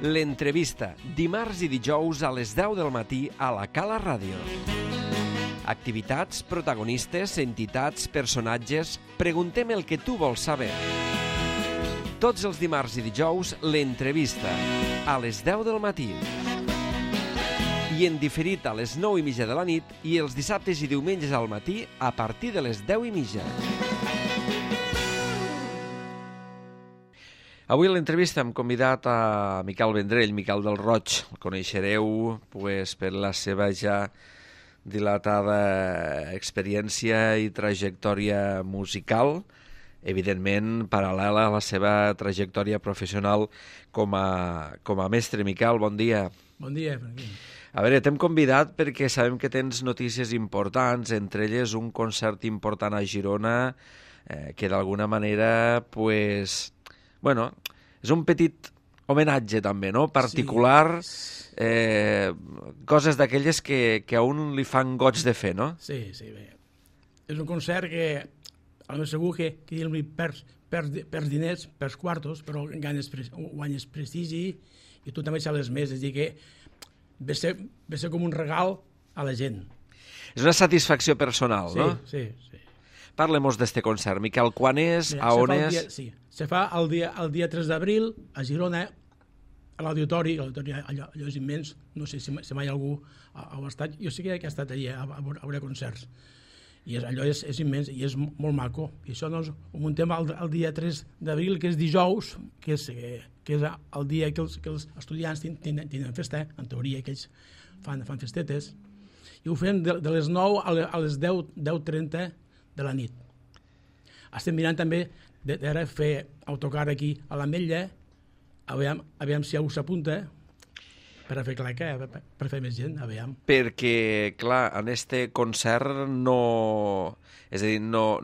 L'entrevista, dimarts i dijous a les 10 del matí a la Cala Ràdio. Activitats, protagonistes, entitats, personatges... Preguntem el que tu vols saber. Tots els dimarts i dijous, l'entrevista, a les 10 del matí. I en diferit a les 9:30 de la nit i els dissabtes i diumenges al matí a partir de les 10:30. Avui a l'entrevista hem convidat a Miquel Vendrell, Miquel del Roig. El coneixereu per la seva ja dilatada experiència i trajectòria musical, evidentment paral·lela a la seva trajectòria professional com a mestre. Miquel, bon dia. Bon dia, Franquín. A veure, t'hem convidat perquè sabem que tens notícies importants, entre elles un concert important a Girona, que d'alguna manera, bueno, és un petit homenatge també, no? Particular, sí. Coses d'aquelles que a un li fan goig de fer, no? Sí, bé. És un concert que, a lo segur que perds diners, perds quartos, però guanyes prestigi i tu també saps més, és a dir que ve ser com un regal a la gent. És una satisfacció personal, sí, no? Sí. Parlem-nos d'este concert. Miquel, quan és? A on és? Sí, se fa el dia 3 d'abril a Girona, a l'auditori allò és immens, no sé si mai algú ha estat, jo sé que ha estat allà a veure concerts, i allò és immens i és molt maco. I això doncs ho muntem el dia 3 d'abril, que és dijous, que és el dia que els estudiants tenen festa, en teoria que ells fan festetes, i ho fem de les 9 a les 10:30 de la nit. Estem mirant també d'ara fer autocar aquí a l'Ametlla, aviam si algú s'apunta per a fer claca, per fer més gent, aviam. Perquè, clar, en este concert no... És a dir,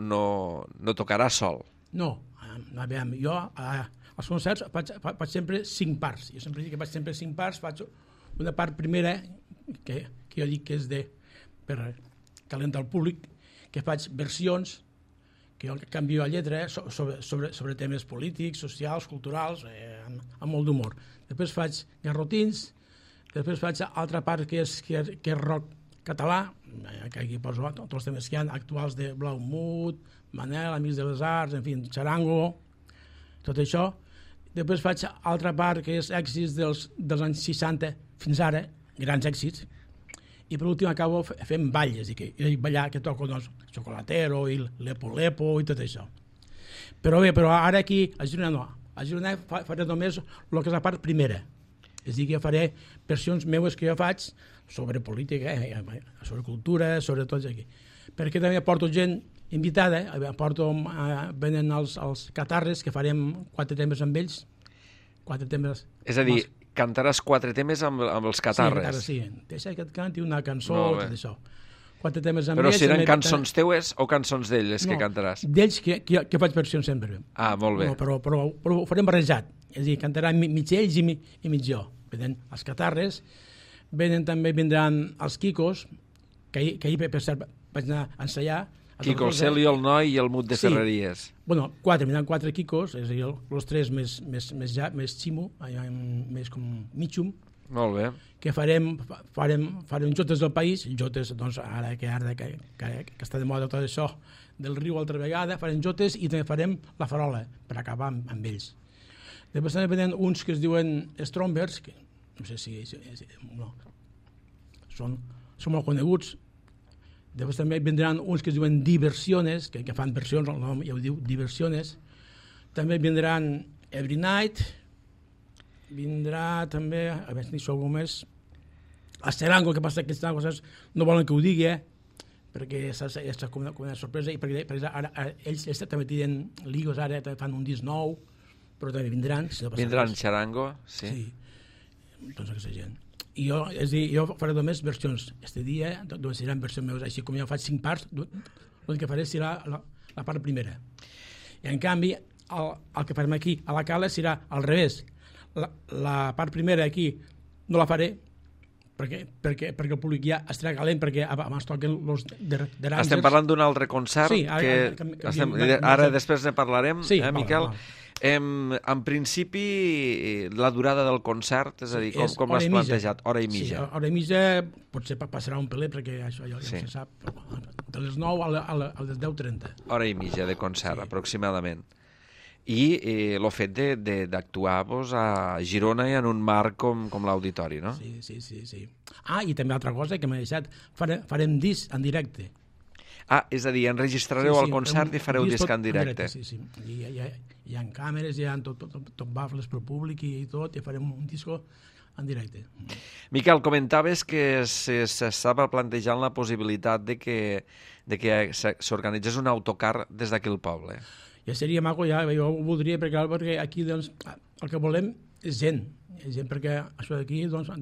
no tocarà sol. No, aviam, jo als concerts faig sempre 5 parts. Jo sempre dic que faig sempre 5 parts, faig una part primera, que jo dic que és per calentar el públic, que faig versions, que jo canvio la lletra sobre temes polítics, socials, culturals, amb molt d'humor. Després faig garrotins, després faig altra part que és rock català, que aquí poso tots els temes que hi ha actuals de Blau Mut, Manel, Amics de les Arts, en fi, Charango, tot això. Després faig altra part que és èxits dels anys 60 fins ara, grans èxits, i per últim acabo fent ball, és a dir, que ballar que toco Chocolatero i Lepo Lepo i tot això. Però ara aquí a Girona no, a Girona faré només el que és la part primera, és a dir, que faré versions meues que jo faig sobre política, sobre cultura, sobre tot aquí. Perquè també porto gent invitada, venen els catarres, que farem 4 temes amb ells, 4 temes... És a dir, cantaràs 4 temes amb els catarres. Sí, deixa que et canti una cançó, tot això. 4 temes amb ells... Però seran cançons teues o cançons d'ells que cantaràs? D'ells que faig versions sempre. Ah, molt bé. Però ho farem barrejat. És a dir, cantaran mig ells i mig jo. Venen els catarres, vindran els Quicos, que ahir, per cert, vaig anar a ensaiar. Quico, el Celio, el Noi i el Mut de Ferreries. Bueno, vindran 4 Quicos, és a dir, els 3 més ximo, més com mitjum. Molt bé. Que farem jotes del país, jotes, doncs, ara que està de moda tot això del riu altra vegada, farem jotes i també farem la farola, per acabar amb ells. Després també venen uns que es diuen Strombers, que no sé si són molt coneguts. Després també vindran uns que es diuen Diversiones, que fan versions, el nom ja ho diu, Diversiones. També vindran Every Night, vindrà també, a veure si n'hi algú més, el Charango, que passa que aquestes coses no volen que ho digui, perquè és com una sorpresa, i perquè ara ells també tenen ligos, ara també fan un disc nou, però també vindran. Vindran Charango, sí. Sí, doncs aquesta gent. I jo faré només versions. Este dia seran versions meves, així com jo faig 5 parts, el que faré serà la part primera. I en canvi, el que farem aquí a la Cala serà al revés. La part primera aquí no la faré perquè el públic ja estarà calent, perquè abans toquen els d'Aràngels. Estem parlant d'un altre concert, sí, ara després ne parlarem, Miquel. En principi, la durada del concert, és a dir, com l'has plantejat? Hora i mitja. Sí, hora i mitja potser passarà un pelet, perquè això ja se sap. De les 9 a les 10:30. Hora i mitja de concert, aproximadament. I el fet d'actuar a Girona i en un marc com l'auditori, no? Sí. Ah, i també altra cosa que m'ha deixat, farem disc en directe. Ah, és a dir, enregistrareu el concert i fareu disc en directe. Sí. Hi ha càmeres, hi ha tot baffles per públic i tot, i farem un disco en directe. Miquel, comentaves que s'estava plantejant la possibilitat de que s'organitzés un autocar des d'aquí al poble. Ja seria maco, jo ho voldria, perquè aquí doncs, el que volem és gent, perquè això d'aquí doncs,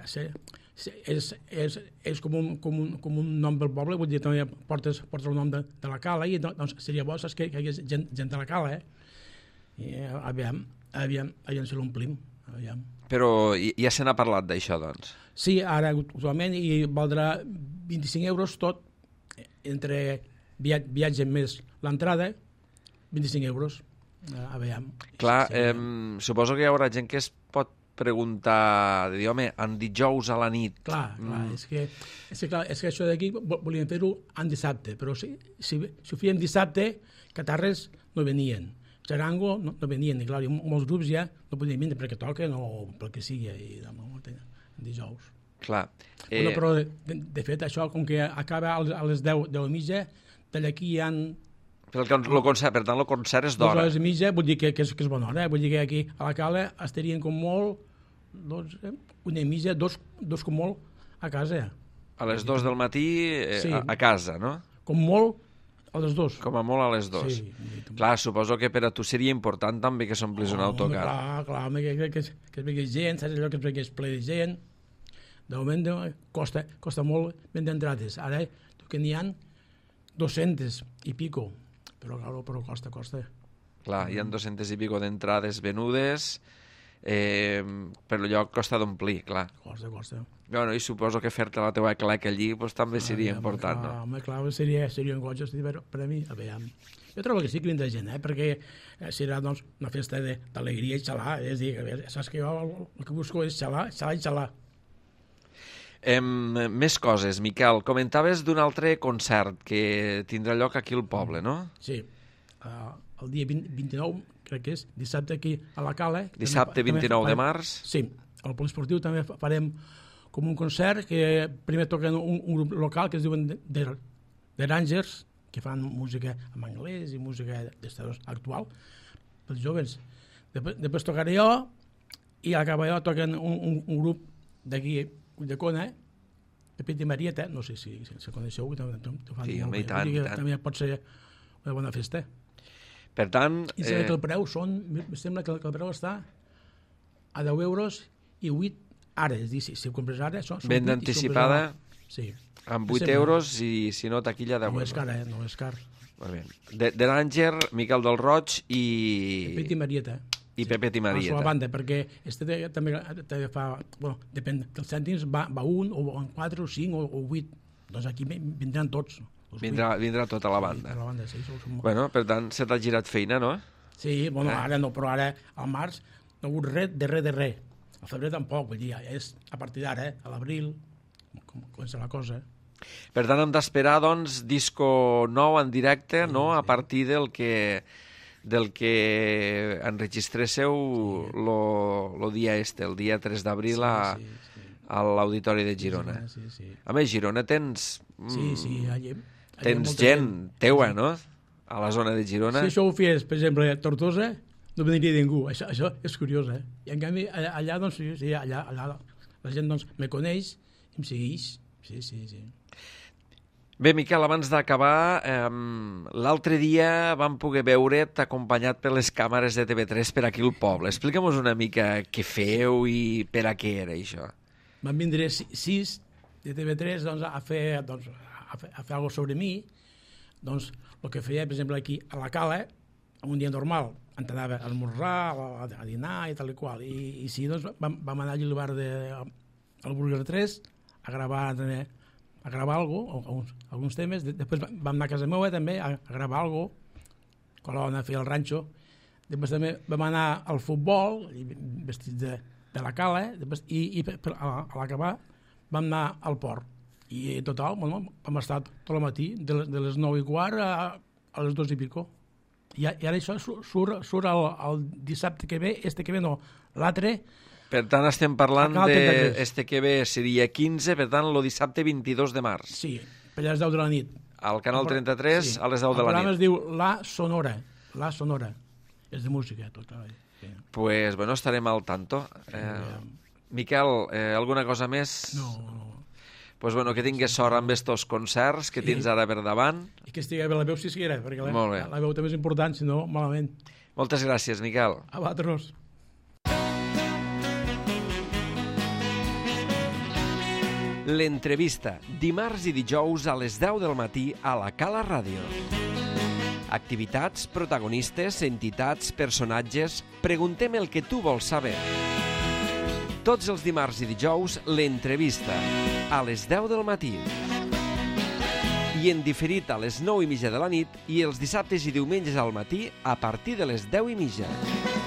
és com un nom del poble, vull dir, també portes el nom de la cala, i doncs seria bo que hi hagués gent de la cala, i aviam si l'omplim, aviam. Però ja se n'ha parlat d'això, doncs? Sí, ara actualment, i valdrà 25 euros tot, entre viatge més l'entrada, 25 euros, aviam. Clar, suposo que hi haurà gent que es pot preguntar, de dir, home, en dijous a la nit... Clar, és que això d'aquí volíem fer-ho en dissabte, però si ho fèiem dissabte, catarres no venien, Charango no venien, i clar, molts grups ja no podien vindre perquè toquen o pel que sigui, en dijous. Clar. Però, de fet, això, com que acaba a les 10:30, d'allí hi ha... Per tant, el concert és d'hora. 2 hores i mitja, vull dir que és bona hora. Vull dir que aquí a la cala estarien com molt, 1:30, 2 com molt, a casa. A les 2 del matí a casa, no? Com molt a les 2. Com a molt a les 2. Sí. Clar, suposo que per a tu seria important també que s'omplís un autocar. Clar, que es vegi gent, saps allò que es vegi ple de gent. De moment costa molt vendre entrades. Ara que n'hi ha 200 i pico. Però costa. Clar, hi ha 200 i pico d'entrades venudes, però allò costa d'omplir, clar. Costa. Bueno, i suposo que fer-te la teua claca allí també seria important, no? Home, clar, seria un goig, per a mi, a veure. Jo trobo que sí que vindrà gent, perquè serà doncs, una festa d'alegria i xalar, és a dir, saps que jo el que busco és xalar i xalar. Més coses, Miquel. Comentaves d'un altre concert que tindrà lloc aquí al poble, no? Sí. El dia 29, crec que és, dissabte aquí a la Cala. Dissabte 29 de març. Sí. Al poliesportiu també farem com un concert que primer toquen un grup local que es diuen The Rangers, que fan música en anglès i música d'estadors actual pels joves. Després tocaré jo i a l'acabar jo toquen un grup d'aquí de Cona, Pepet i Marieta, no sé si coneixeu, sí, home, i tant. També pot ser una bona festa. Per tant... I sembla que el preu el preu està a 10 euros i 8 ara, és dir, si ho compres ara... Venda anticipada, sí. Amb 8 euros i si no taquilla 10 euros. No és car, no és car. Molt bé. De l'Ànger, Miquel del Roig i... Pepet i Marieta. I Pepet i Marieta. A la banda, perquè també fa... Bueno, depèn dels cèntims, va 1, o 4, o 5, o 8. Doncs aquí vindran tots. Vindrà tota la banda. Sí, la banda, sí. Bueno, per tant, se t'ha girat feina, no? Sí, bueno, ara no, però ara, al març, no ha hagut res de res. Al febrer tampoc, vull dir, és a partir d'ara, a l'abril, comença la cosa. Per tant, hem d'esperar, doncs, disco nou en directe, no?, a partir del que enregistréssiu el dia el dia 3 d'abril a l'Auditori de Girona. Sí. A més, Girona tens... Sí, tens gent teua, no?, a la zona de Girona. Si això ho fes, per exemple, a Tortosa, no vindria ningú. Això és curiós, eh? I en canvi, allà, doncs, sí, allà la gent, doncs, me coneix i em segueix. Sí. Bé, Miquel, abans d'acabar, l'altre dia vam poder veure't acompanyat per les càmeres de TV3 per aquí al poble. Explica'm-nos una mica què feu i per a què era això. Van vindre 6 de TV3 doncs, a fer alguna cosa sobre mi. Doncs el que feia, per exemple, aquí a la Cala, un dia normal, anava a esmorzar, a dinar i tal i qual. I sí, doncs vam anar allà al bar del Burger 3 a gravar alguns temes. Després vam anar a casa meva també a gravar alguna cosa. Quan vam anar a fer el ranxo Després també vam anar al futbol, vestits de la cala, i a l'acabar vam anar al port. I en total vam estar tot el matí, de les 9:15 a les 2 i pico. I ara això surt el dissabte que ve, que ve no, l'altre. Per tant, estem parlant de que ve seria 15, per tant, el dissabte 22 de març. Sí, per allà les 10 de la nit. Al Canal 33, a les 10 de la nit. El programa es diu La Sonora. És de música, tot. Pues, bueno, estarem al tanto. Miquel, alguna cosa més? No. Pues, bueno, que tingues sort amb estos concerts que tens ara per davant. I que estigui bé la veu, si seguirà, perquè Molt bé. La veu també és important, si no, malament. Moltes gràcies, Miquel. A vosaltres. L'entrevista, dimarts i dijous a les 10 del matí a la Cala Ràdio. Activitats, protagonistes, entitats, personatges... Preguntem el que tu vols saber. Tots els dimarts i dijous, l'entrevista, a les 10 del matí. I en diferit a les 9:30 de la nit i els dissabtes i diumenges al matí a partir de les 10:30.